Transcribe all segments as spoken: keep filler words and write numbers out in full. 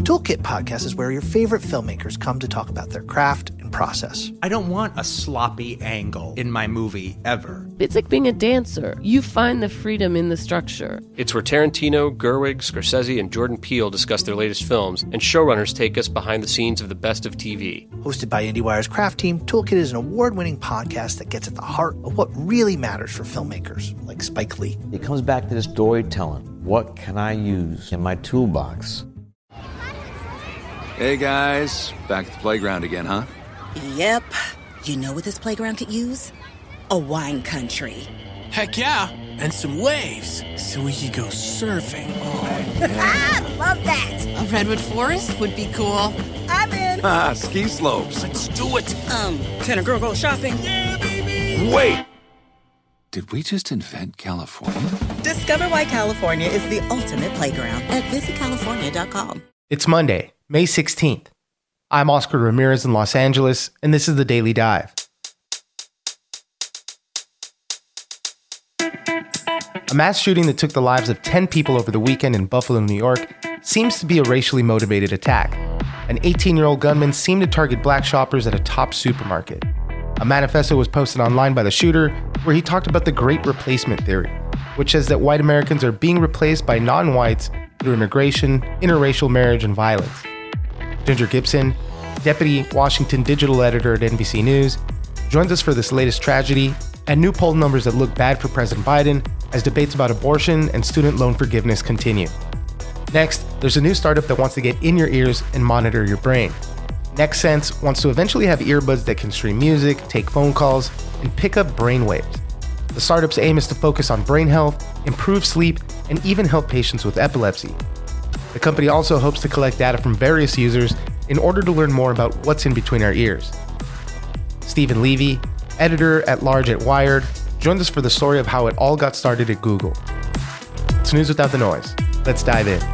Toolkit podcast is where your favorite filmmakers come to talk about their craft and process. I don't want a sloppy angle in my movie, ever. It's like being a dancer. You find the freedom in the structure. It's where Tarantino, Gerwig, Scorsese, and Jordan Peele discuss their latest films, and showrunners take us behind the scenes of the best of T V. Hosted by IndieWire's craft team, Toolkit is an award-winning podcast that gets at the heart of what really matters for filmmakers, like Spike Lee. It comes back to the storytelling. What can I use in my toolbox? Hey guys, back at the playground again, huh? Yep. You know what this playground could use? A wine country. Heck yeah, and some waves, so we could go surfing. Oh, yeah. Ah, love that. A redwood forest would be cool. I'm in. Ah, ski slopes. Let's do it. Um, can a girl go shopping? Yeah, baby. Wait. Did we just invent California? Discover why California is the ultimate playground at visit california dot com. It's Monday, May sixteenth. I'm Oscar Ramirez in Los Angeles, and this is the Daily Dive. A mass shooting that took the lives of ten people over the weekend in Buffalo, New York, seems to be a racially motivated attack. An eighteen-year-old gunman seemed to target black shoppers at a top supermarket. A manifesto was posted online by the shooter where he talked about the Great Replacement Theory, which says that white Americans are being replaced by non-whites through immigration, interracial marriage, and violence. Ginger Gibson, Deputy Washington Digital Editor at N B C News, joins us for this latest tragedy and new poll numbers that look bad for President Biden as debates about abortion and student loan forgiveness continue. Next, there's a new startup that wants to get in your ears and monitor your brain. NextSense wants to eventually have earbuds that can stream music, take phone calls, and pick up brain waves. The startup's aim is to focus on brain health, improve sleep, and even help patients with epilepsy. The company also hopes to collect data from various users in order to learn more about what's in between our ears. Stephen Levy, editor-at-large at Wired, joined us for the story of how it all got started at Google. It's news without the noise. Let's dive in.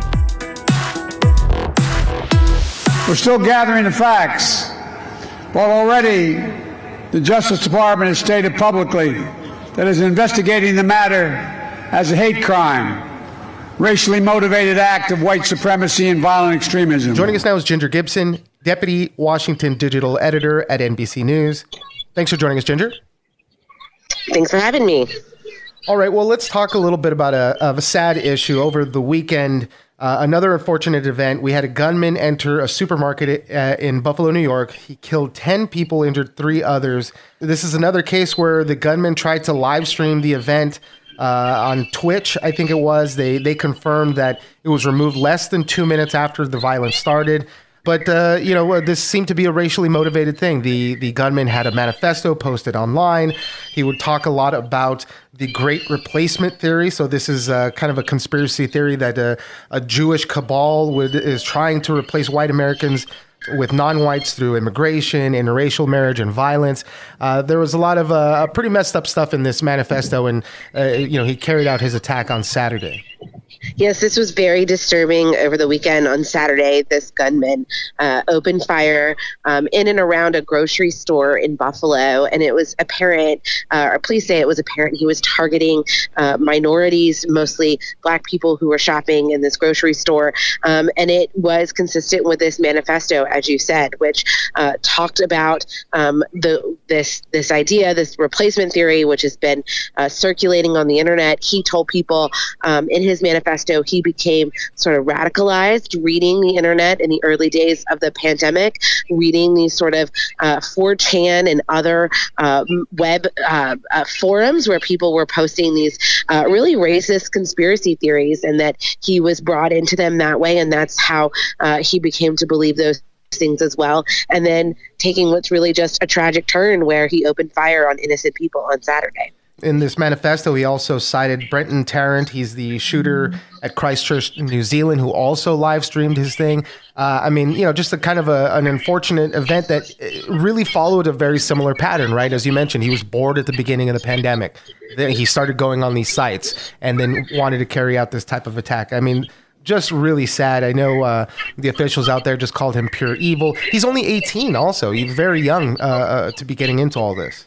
We're still gathering the facts, but already the Justice Department has stated publicly that it is investigating the matter as a hate crime, racially motivated act of white supremacy and violent extremism. Joining us now is Ginger Gibson, Deputy Washington Digital Editor at N B C News. Thanks for joining us, Ginger. Thanks for having me. All right, well, let's talk a little bit about a, of a sad issue. Over the weekend, uh, another unfortunate event. We had a gunman enter a supermarket uh, in Buffalo, New York. He killed ten people, injured three others. This is another case where the gunman tried to live stream the event uh, on Twitch, I think it was. They, they confirmed that it was removed less than two minutes after the violence started. But, uh, you know, this seemed to be a racially motivated thing. The the gunman had a manifesto posted online. He would talk a lot about the Great Replacement Theory. So this is uh, kind of a conspiracy theory that uh, a Jewish cabal would, is trying to replace white Americans with non-whites through immigration, interracial marriage, and violence. Uh, there was a lot of uh, pretty messed up stuff in this manifesto, and, uh, you know, he carried out his attack on Saturday. Yes, this was very disturbing over the weekend. On Saturday, this gunman uh, opened fire um, in and around a grocery store in Buffalo, and it was apparent, uh, or police say it was apparent, he was targeting uh, minorities, mostly black people who were shopping in this grocery store, um, and it was consistent with this manifesto, as you said, which uh, talked about um, the this this idea, this replacement theory, which has been uh, circulating on the internet. He told people um, in his manifesto he became sort of radicalized reading the internet in the early days of the pandemic, reading these sort of uh, four chan and other uh, web uh, uh, forums where people were posting these uh, really racist conspiracy theories, and that he was brought into them that way, and that's how uh, he became to believe those things as well, and then taking what's really just a tragic turn where he opened fire on innocent people on Saturday. In this manifesto, he also cited Brenton Tarrant. He's the shooter at Christchurch, New Zealand, who also live streamed his thing. Uh, I mean, you know, just a kind of a, an unfortunate event that really followed a very similar pattern, right? As you mentioned, he was bored at the beginning of the pandemic. Then he started going on these sites and then wanted to carry out this type of attack. I mean, just really sad. I know uh, the officials out there just called him pure evil. He's only eighteen also. He's very young uh, uh, to be getting into all this.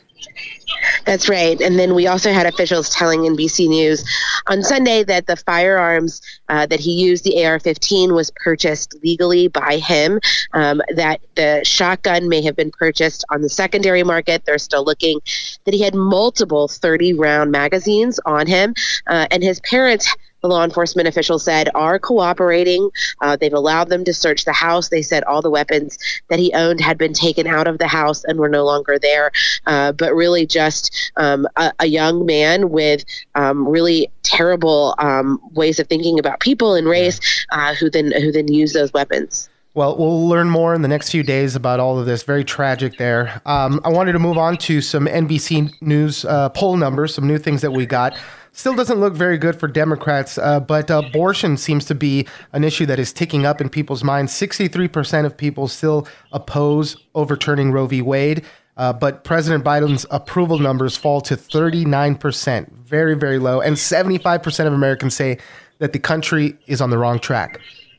That's right. And then we also had officials telling N B C News on Sunday that the firearms uh, that he used the A R fifteen was purchased legally by him, um, that the shotgun may have been purchased on the secondary market. They're still looking, that he had multiple thirty round magazines on him, uh, and his parents, the law enforcement officials said, are cooperating. Uh, they've allowed them to search the house. They said all the weapons that he owned had been taken out of the house and were no longer there. Uh, but really just um, a, a young man with um, really terrible um, ways of thinking about people and race, uh, who then who then use those weapons. Well, we'll learn more in the next few days about all of this. Very tragic there. Um, I wanted to move on to some N B C News uh, poll numbers, some new things that we got. Still doesn't look very good for Democrats, uh, but abortion seems to be an issue that is ticking up in people's minds. sixty-three percent of people still oppose overturning Roe v. Wade, uh, but President Biden's approval numbers fall to thirty-nine percent, very, very low, and seventy-five percent of Americans say that the country is on the wrong track.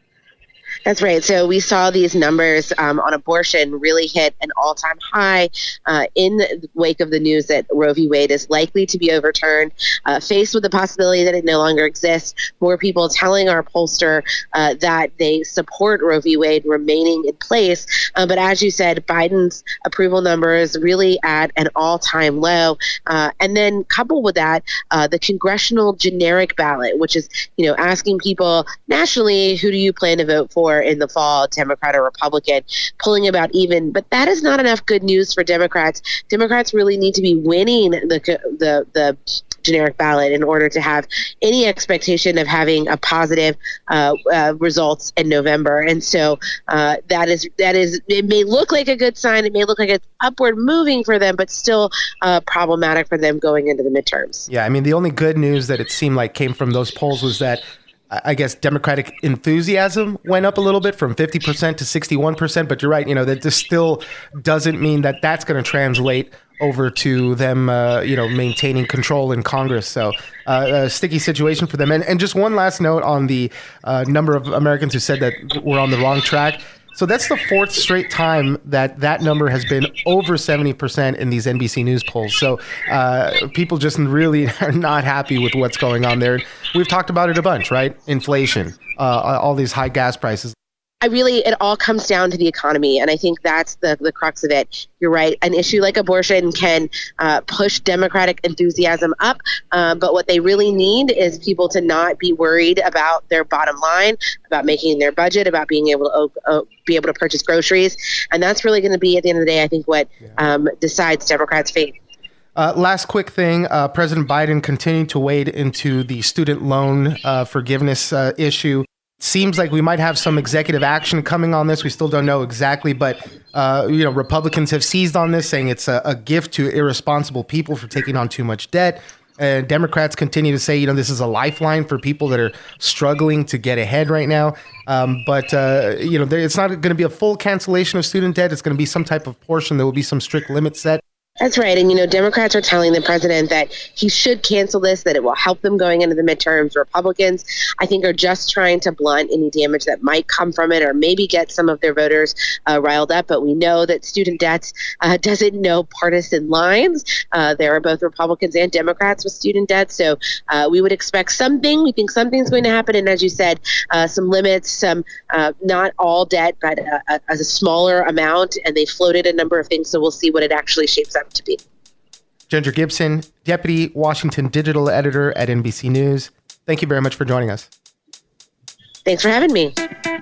That's right. So we saw these numbers um, on abortion really hit an all-time high uh, in the wake of the news that Roe v. Wade is likely to be overturned. Uh, faced with the possibility that it no longer exists, more people telling our pollster uh, that they support Roe v. Wade remaining in place. Uh, but as you said, Biden's approval numbers really at an all-time low. Uh, and then coupled with that, uh, the congressional generic ballot, which is, you know, asking people nationally, who do you plan to vote for in the fall, Democrat or Republican, pulling about even. But that is not enough good news for Democrats. Democrats really need to be winning the the the generic ballot in order to have any expectation of having a positive uh, uh, results in November. And so uh, that is that is it may look like a good sign. It may look like it's upward moving for them, but still uh, problematic for them going into the midterms. Yeah, I mean, the only good news that it seemed like came from those polls was that I guess Democratic enthusiasm went up a little bit from fifty percent to sixty-one percent. But you're right, you know, that this still doesn't mean that that's going to translate over to them, uh, you know, maintaining control in Congress. So uh, a sticky situation for them. And, and just one last note on the uh, number of Americans who said that we're on the wrong track. So that's the fourth straight time that that number has been over seventy percent in these N B C News polls. So uh, people just really are not happy with what's going on there. We've talked about it a bunch, right? Inflation, uh, all these high gas prices. I really, it all comes down to the economy. And I think that's the, the crux of it. You're right. An issue like abortion can uh, push Democratic enthusiasm up. Um, but what they really need is people to not be worried about their bottom line, about making their budget, about being able to uh, be able to purchase groceries. And that's really going to be, at the end of the day, I think, what um, decides Democrats' fate. Uh, last quick thing, uh, President Biden continued to wade into the student loan uh, forgiveness uh, issue. Seems like we might have some executive action coming on this. We still don't know exactly, but uh, you know, Republicans have seized on this, saying it's a, a gift to irresponsible people for taking on too much debt. And Democrats continue to say, you know, this is a lifeline for people that are struggling to get ahead right now. Um, but, uh, you know, it's not going to be a full cancellation of student debt. It's going to be some type of portion. There will be some strict limits set. That's right. And, you know, Democrats are telling the president that he should cancel this, that it will help them going into the midterms. Republicans, I think, are just trying to blunt any damage that might come from it or maybe get some of their voters uh, riled up. But we know that student debts uh, doesn't know partisan lines. Uh, there are both Republicans and Democrats with student debt. So uh, we would expect something. We think something's going to happen. And as you said, uh, some limits, some uh, not all debt, but uh, a, a smaller amount. And they floated a number of things. So we'll see what it actually shapes up to be. Ginger Gibson, Deputy Washington Digital Editor at N B C News. Thank you very much for joining us. Thanks for having me.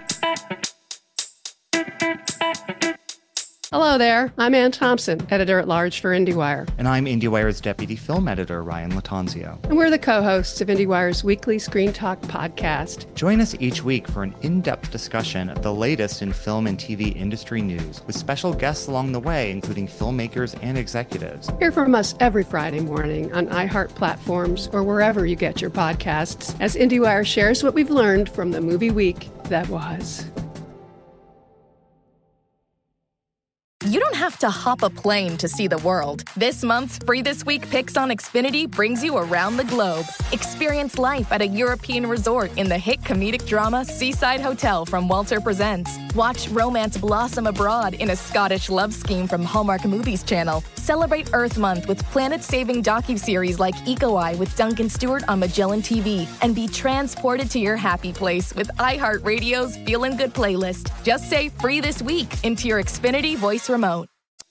Hello there. I'm Ann Thompson, Editor-at-Large for IndieWire. And I'm IndieWire's Deputy Film Editor, Ryan Latanzio. And we're the co-hosts of IndieWire's weekly Screen Talk podcast. Join us each week for an in-depth discussion of the latest in film and T V industry news, with special guests along the way, including filmmakers and executives. Hear from us every Friday morning on iHeart platforms or wherever you get your podcasts, as IndieWire shares what we've learned from the movie week that was. You don't have to hop a plane to see the world. This month's Free This Week Picks on Xfinity brings you around the globe. Experience life at a European resort in the hit comedic drama Seaside Hotel from Walter Presents. Watch romance blossom abroad in a Scottish love scheme from Hallmark Movies Channel. Celebrate Earth Month with planet-saving docuseries like Eco Eye with Duncan Stewart on Magellan T V. And be transported to your happy place with iHeartRadio's Feelin' Good playlist. Just say Free This Week into your Xfinity voice remote.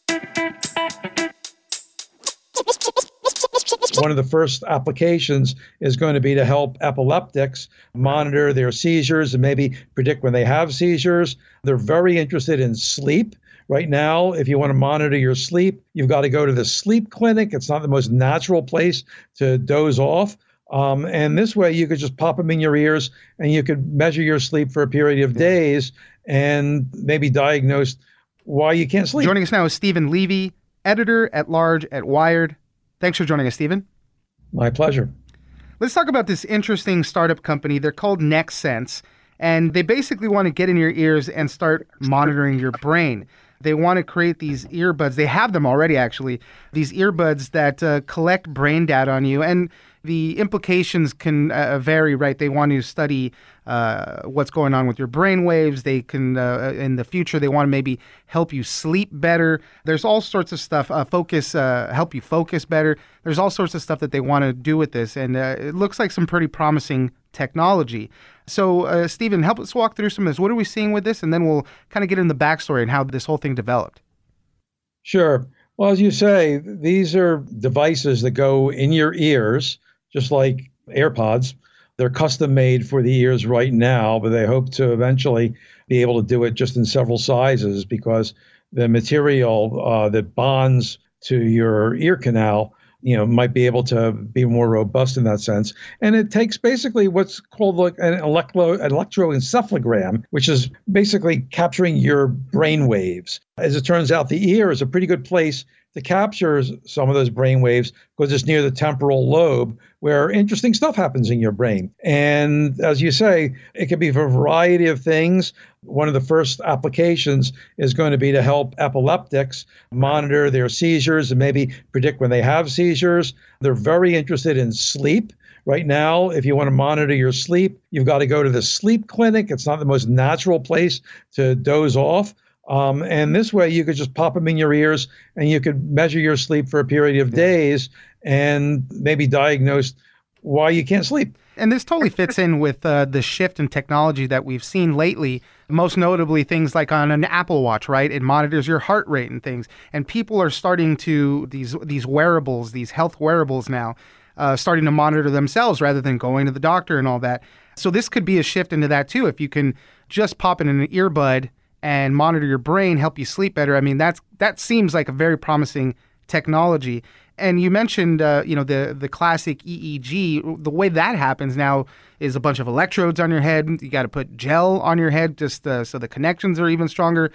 One of the first applications is going to be to help epileptics monitor their seizures and maybe predict when they have seizures. They're very interested in sleep. Right now, if you want to monitor your sleep, you've got to go to the sleep clinic. It's not the most natural place to doze off. Um, and this way, you could just pop them in your ears and you could measure your sleep for a period of days and maybe diagnose why you can't sleep. Joining us now is Stephen Levy, editor-at-large at Wired. Thanks for joining us, Stephen. My pleasure. Let's talk about this interesting startup company. They're called NextSense, and they basically want to get in your ears and start monitoring your brain. They want to create these earbuds. They have them already, actually, these earbuds that uh, collect brain data on you. And the implications can uh, vary, right? They want to study uh, what's going on with your brain waves. They can, uh, in the future, they want to maybe help you sleep better. There's all sorts of stuff, uh, focus, uh, help you focus better. There's all sorts of stuff that they want to do with this. And uh, it looks like some pretty promising technology. So, uh, Stephen, help us walk through some of this. What are we seeing with this? And then we'll kind of get into the backstory and how this whole thing developed. Sure. Well, as you say, these are devices that go in your ears, just like AirPods. They're custom made for the ears right now, but they hope to eventually be able to do it just in several sizes because the material uh, that bonds to your ear canal, you know, might be able to be more robust in that sense. And it takes basically what's called like an electro, electroencephalogram, which is basically capturing your brain waves. As it turns out, the ear is a pretty good place to capture some of those brain waves because it's near the temporal lobe where interesting stuff happens in your brain. And as you say, it can be for a variety of things. One of the first applications is going to be to help epileptics monitor their seizures and maybe predict when they have seizures. They're very interested in sleep. Right now, if you want to monitor your sleep, you've got to go to the sleep clinic. It's not the most natural place to doze off. Um, and this way, you could just pop them in your ears and you could measure your sleep for a period of days and maybe diagnose why you can't sleep. And this totally fits in with uh, the shift in technology that we've seen lately, most notably things like on an Apple Watch, right? It monitors your heart rate and things. And people are starting to, these these wearables, these health wearables now, uh, starting to monitor themselves rather than going to the doctor and all that. So this could be a shift into that too. If you can just pop in an earbud and monitor your brain, help you sleep better. I mean, that's that seems like a very promising technology. And you mentioned, uh, you know, the the classic E E G. The way that happens now is a bunch of electrodes on your head. You got to put gel on your head just uh, so the connections are even stronger.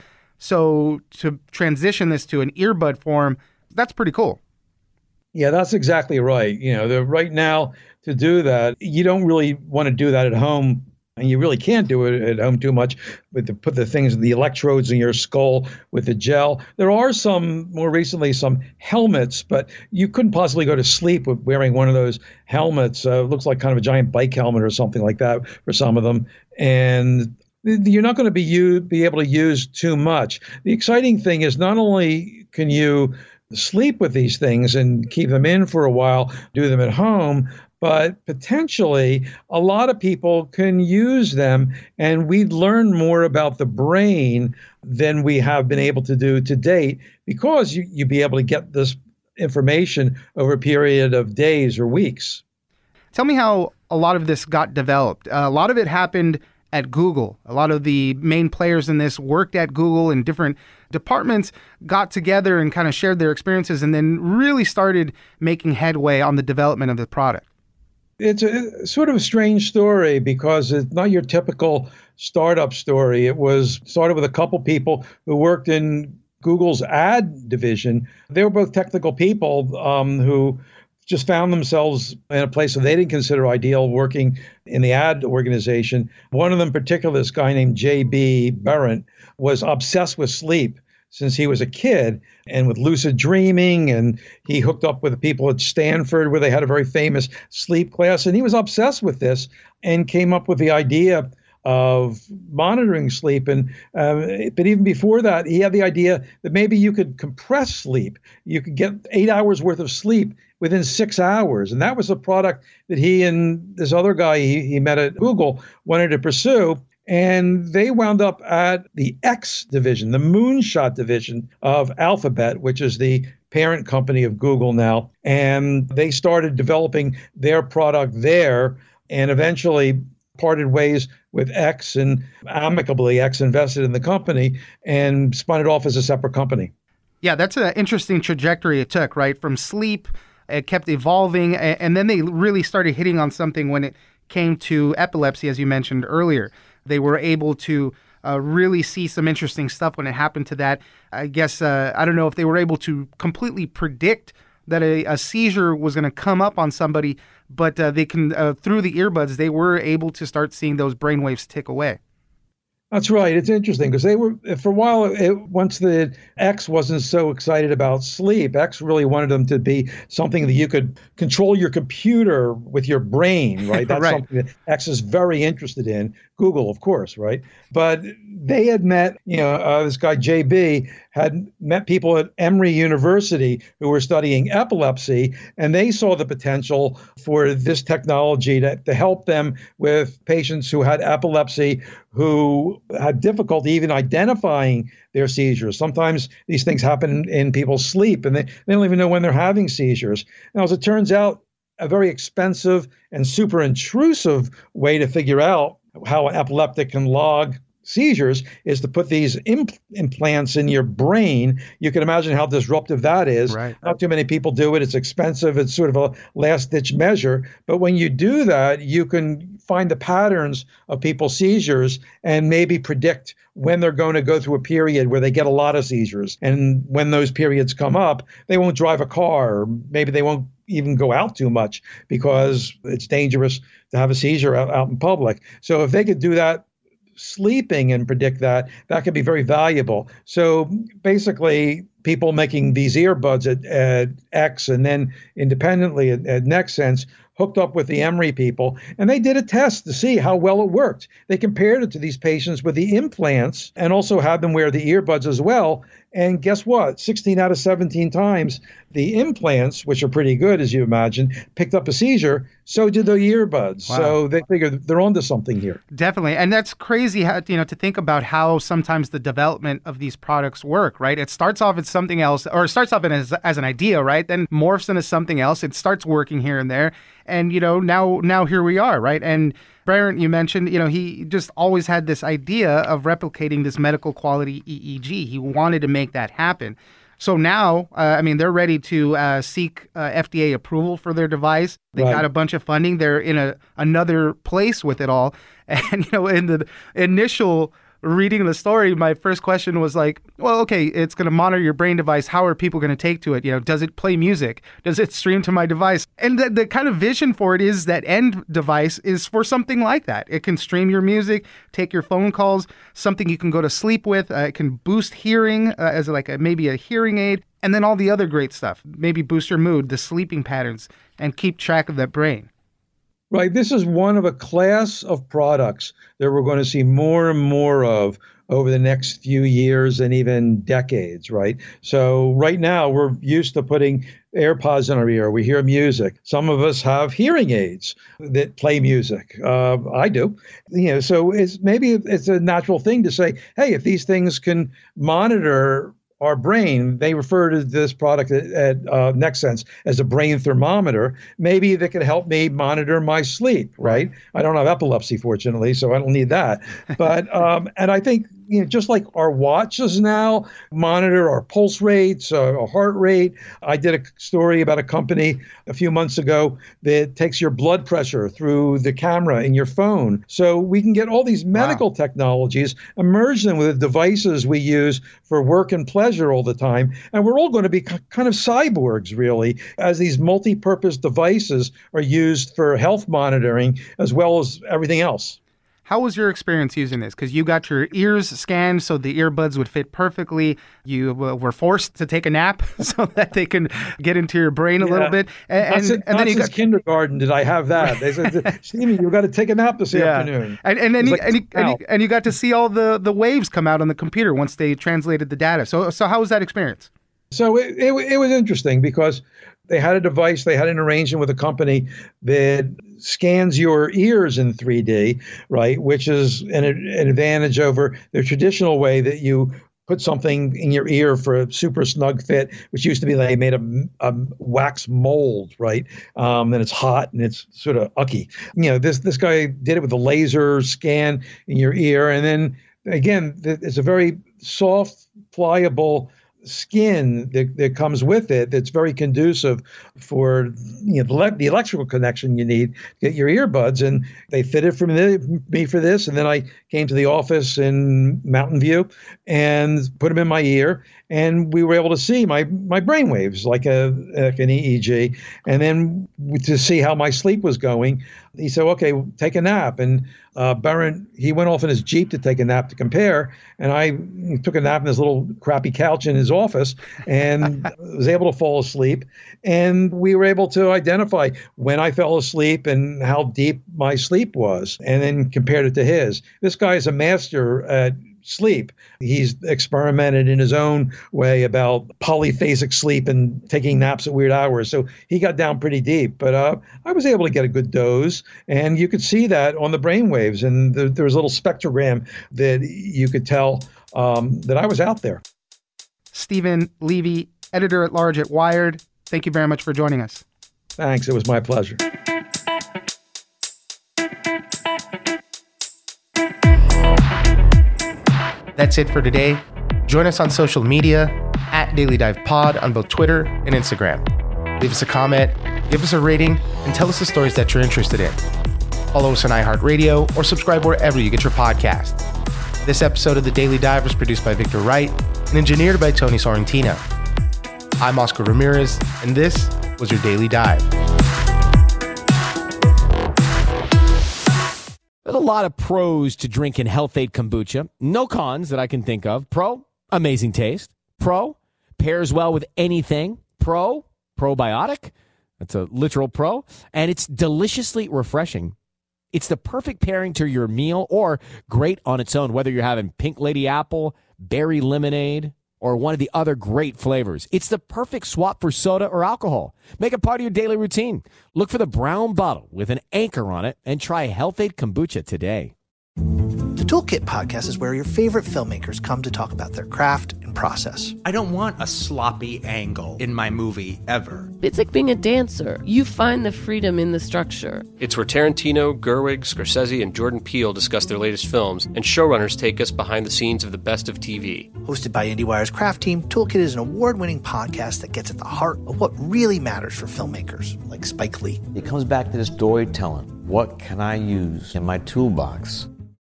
So to transition this to an earbud form, that's pretty cool. Yeah, that's exactly right. You know, the, right now to do that, you don't really want to do that at home. And you really can't do it at home too much with the, put the things, the electrodes in your skull with the gel. There are some, more recently, some helmets, but you couldn't possibly go to sleep with wearing one of those helmets. Uh, it looks like kind of a giant bike helmet or something like that for some of them. And you're not going to be you be able to use too much. The exciting thing is not only can you sleep with these things and keep them in for a while, do them at home, but potentially a lot of people can use them, and we'd learn more about the brain than we have been able to do to date because you, you'd be able to get this information over a period of days or weeks. Tell me how a lot of this got developed. Uh, a lot of it happened at Google. A lot of the main players in this worked at Google in different departments, got together and kind of shared their experiences, and then really started making headway on the development of the product. It's a sort of a strange story because it's not your typical startup story. It was started with a couple people who worked in Google's ad division. They were both technical people um, who just found themselves in a place that they didn't consider ideal, working in the ad organization. One of them in particular, this guy named J B Berendt, was obsessed with sleep. since he was a kid, and with lucid dreaming, and he hooked up with the people at Stanford where they had a very famous sleep class, and he was obsessed with this and came up with the idea of monitoring sleep. And um, but even before that, he had the idea that maybe you could compress sleep. You could get eight hours worth of sleep within six hours. And that was a product that he and this other guy he, he met at Google wanted to pursue. And they wound up at the X division, the Moonshot division of Alphabet, which is the parent company of Google now. And they started developing their product there, and eventually parted ways with X, and amicably X invested in the company and spun it off as a separate company. Yeah, that's an interesting trajectory it took, right? From sleep, it kept evolving, and then they really started hitting on something when it came to epilepsy, as you mentioned earlier. They were able to uh, really see some interesting stuff when it happened to that. I guess, uh, I don't know if they were able to completely predict that a, a seizure was going to come up on somebody, but uh, they can, uh, through the earbuds, they were able to start seeing those brainwaves tick away. That's right. It's interesting because they were, for a while, it, once the X wasn't so excited about sleep, X really wanted them to be something that you could control your computer with your brain, right? That's right. Something that X is very interested in. Google, of course, right? But they had met, you know, uh, this guy J B had met people at Emory University who were studying epilepsy, and they saw the potential for this technology to, to help them with patients who had epilepsy, who had difficulty even identifying their seizures. Sometimes these things happen in people's sleep, and they, they don't even know when they're having seizures. Now, as it turns out, a very expensive and super intrusive way to figure out how an epileptic can log seizures is to put these imp- implants in your brain. You can imagine how disruptive that is. Right. Not too many people do it. It's expensive. It's sort of a last-ditch measure. But when you do that, you can find the patterns of people's seizures and maybe predict when they're going to go through a period where they get a lot of seizures. And when those periods come up, they won't drive a car, or maybe they won't even go out too much because it's dangerous to have a seizure out, out in public. So if they could do that sleeping and predict that, that could be very valuable. So basically, people making these earbuds at, at X and then independently at, at NextSense hooked up with the Emory people, and they did a test to see how well it worked. They compared it to these patients with the implants and also had them wear the earbuds as well. And guess what? sixteen out of seventeen times, the implants, which are pretty good, as you imagine, picked up a seizure. So did the earbuds. Wow. So they figured they're onto something here. Definitely. And that's crazy, how, you know, to think about how sometimes the development of these products work, right? It starts off as something else, or it starts off as, as an idea, right? Then morphs into something else. It starts working here and there. And, you know, now now here we are, right? And Brent, you mentioned, you know, he just always had this idea of replicating this medical quality E E G. He wanted to make that happen. So now, uh, I mean, they're ready to uh, seek uh, F D A approval for their device. They right. got a bunch of funding. They're in a another place with it all. And, you know, in the initial reading the story, my first question was like, well, okay, it's going to monitor your brain device. How are people going to take to it? You know, does it play music? Does it stream to my device? And the, the kind of vision for it is that end device is for something like that. It can stream your music, take your phone calls, something you can go to sleep with. Uh, it can boost hearing uh, as like a, maybe a hearing aid, and then all the other great stuff. Maybe boost your mood, the sleeping patterns, and keep track of that brain. Right. This is one of a class of products that we're going to see more and more of over the next few years and even decades, right? So right now we're used to putting AirPods in our ear. We hear music. Some of us have hearing aids that play music. Uh, I do. You know, so it's maybe it's a natural thing to say, hey, if these things can monitor our brain, they refer to this product at, at uh, NextSense as a brain thermometer. Maybe that could help me monitor my sleep, right? I don't have epilepsy, fortunately, so I don't need that. But, um, and I think, you know, just like our watches now monitor our pulse rates, uh, our heart rate. I did a story about a company a few months ago that takes your blood pressure through the camera in your phone. So we can get all these medical wow. technologies, merge them with the devices we use for work and pleasure all the time. And we're all going to be c- kind of cyborgs, really, as these multi-purpose devices are used for health monitoring as well as everything else. How was your experience using this? Because you got your ears scanned so the earbuds would fit perfectly. You uh, were forced to take a nap so that they can get into your brain a Yeah. little bit. And, Not and, since, and not then you since got kindergarten did I have that. They said, Stevie, you've got to take a nap this Yeah. afternoon. And and then It's you, like, and, you, and, you, "Ow." and you got to see all the, the waves come out on the computer once they translated the data. So so how was that experience? So it, it it was interesting because they had a device, they had an arrangement with a company that scans your ears in three D, right? Which is an, an advantage over the traditional way that you put something in your ear for a super snug fit, which used to be they made a, a wax mold, right? Um, and it's hot and it's sort of ucky. You know, this this guy did it with a laser scan in your ear, and then again, it's a very soft, pliable skin that, that comes with it that's very conducive for you know the, le- the electrical connection you need to get your earbuds. And they fitted for me, me for this, and then I came to the office in Mountain View and put them in my ear, and we were able to see my my brain waves like a like an E E G, and then to see how my sleep was going. He said, okay, take a nap. And uh, Barron, he went off in his Jeep to take a nap to compare. And I took a nap in this little crappy couch in his office and was able to fall asleep. And we were able to identify when I fell asleep and how deep my sleep was, and then compared it to his. This guy is a master at sleep. He's experimented in his own way about polyphasic sleep and taking naps at weird hours. So he got down pretty deep, but uh, I was able to get a good doze, and you could see that on the brain waves. And the, there was a little spectrogram that you could tell um, that I was out there. Stephen Levy, editor at large at Wired, thank you very much for joining us. Thanks. It was my pleasure. That's it for today. Join us on social media at Daily Dive Pod on both Twitter and Instagram. Leave us a comment, give us a rating, and tell us the stories that you're interested in. Follow us on iHeartRadio or subscribe wherever you get your podcasts. This episode of The Daily Dive was produced by Victor Wright and engineered by Tony Sorrentino. I'm Oscar Ramirez, and this was your Daily Dive. There's a lot of pros to drinking Health-Ade kombucha. No cons that I can think of. Pro, amazing taste. Pro, pairs well with anything. Pro, probiotic. That's a literal pro. And it's deliciously refreshing. It's the perfect pairing to your meal or great on its own, whether you're having pink lady apple, berry lemonade, or one of the other great flavors. It's the perfect swap for soda or alcohol. Make it part of your daily routine. Look for the brown bottle with an anchor on it and try Health-Ade kombucha today. The Toolkit podcast is where your favorite filmmakers come to talk about their craft and process. I don't want a sloppy angle in my movie ever. It's like being a dancer. You find the freedom in the structure. It's where Tarantino, Gerwig, Scorsese, and Jordan Peele discuss their latest films, and showrunners take us behind the scenes of the best of T V. Hosted by IndieWire's craft team, Toolkit is an award-winning podcast that gets at the heart of what really matters for filmmakers, like Spike Lee. It comes back to the storytelling. What can I use in my toolbox